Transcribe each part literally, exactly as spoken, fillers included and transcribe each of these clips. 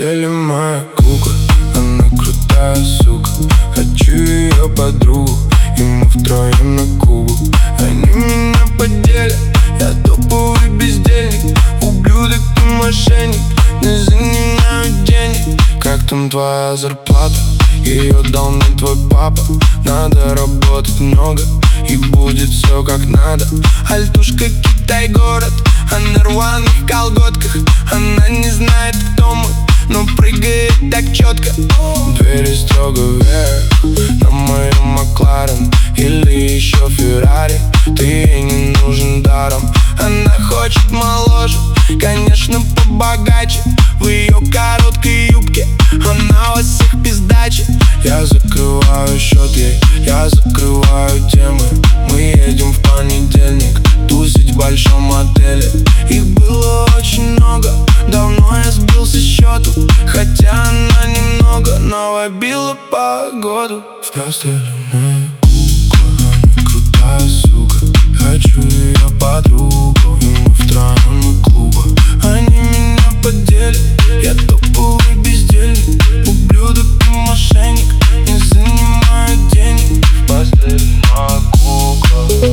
постели моя кукла, она крутая сука. Хочу ее подругу, и мы втроем на кубок. Они меня поделят, я топовый бездельник, ублюдок и мошенник, не занимаю денег. Как там твоя зарплата? Ее дал мне твой папа. Надо работать много, и будет все как надо. Альтушка, Китай, город, а на рваных колготках. Она не знает, кто мы, но прыгает так четко. Двери строго вверх на моем Макларен или еще Феррари. Ты ей не нужен даром. Она хочет моложе, конечно, побогаче. В ее короткой юбке она вас всех пиздачит. Я закрываю счет ей, я закрываю темы. Мы едем в понедельник тусить в большом отеле. Их было очень много, давно я сбился с счету. Хотя она немного навобила погоду. В постели моя кукла, она крутая сука. Хочу ее подругу, и мы втроем на клубах. Они меня поделят, я топовый бездельник, ублюдок и мошенник, не занимаю денег. В постели моя кукла,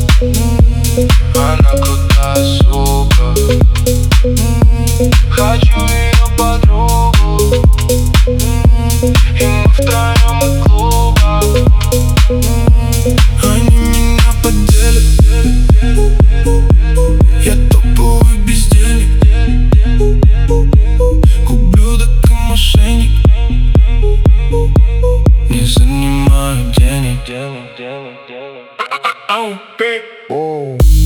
она крутая сука. Хочу ее подругу, и мы втроем на клубах. Они меня поделят, я топовый бездельник, ублюдок и мошенник, не занимаю денег.